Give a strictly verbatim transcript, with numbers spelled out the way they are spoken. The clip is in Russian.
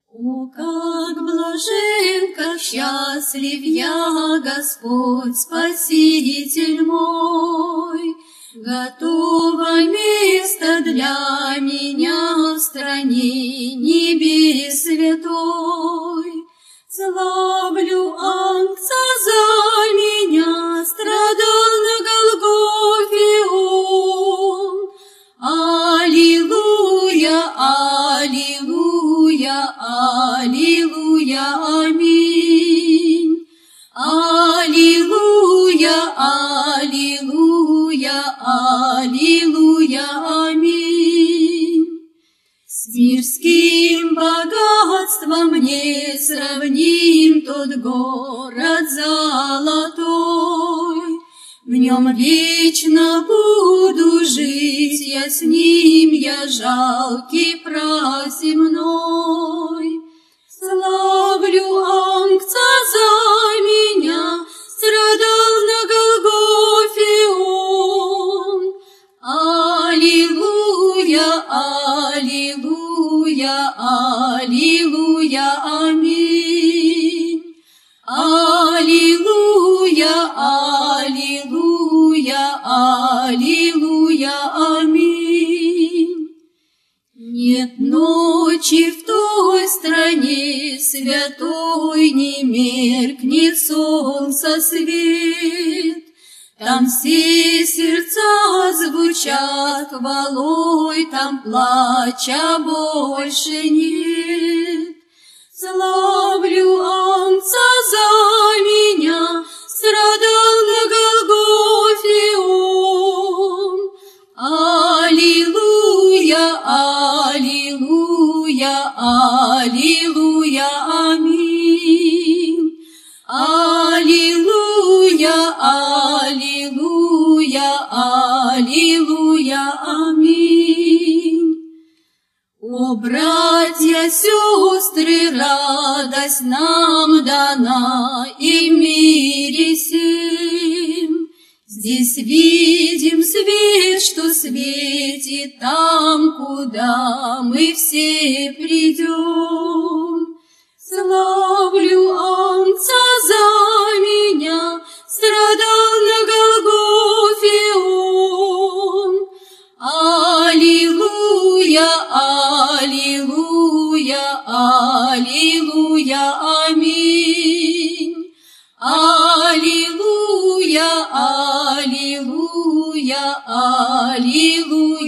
О, как блажен, как счастлив я, Господь, Спаситель мой! Готово место для меня в стране небес святой. Славлю Агнца за меня, страдал на Голгофе он. Аллилуйя, аллилуйя, аллилуйя, аминь. Аллилуйя, аллилуйя, аллилуйя, аминь. С мирским богатством не сравним тот город золотой. В нем вечно буду жить я с ним, я жалкий прах земной. Славлю Агнца за меня, страдал на Голгофе он. Аллилуйя, аллилуйя, аллилуйя, аминь. Аллилуйя, аллилуйя, аллилуйя, аминь. Нет ночи в той стране святой, не меркнет солнца свет. Там все сердца звучат хвалой, там плача больше нет. Славлю Агнца за меня, страдал на Голгофе он. Аллилуйя, аллилуйя, аллилуйя, аминь. Аллилуйя, аллилуйя, аллилуйя, аминь. О, братья, сестры, радость нам дана и в мире сем. Здесь видим свет, что светит там, куда мы все придем. Славлю Агнца за меня, страдал на Голгофе он. Аллилуйя, аллилуйя, аллилуйя, аминь. Аллилуйя, аллилуйя, аллилуйя.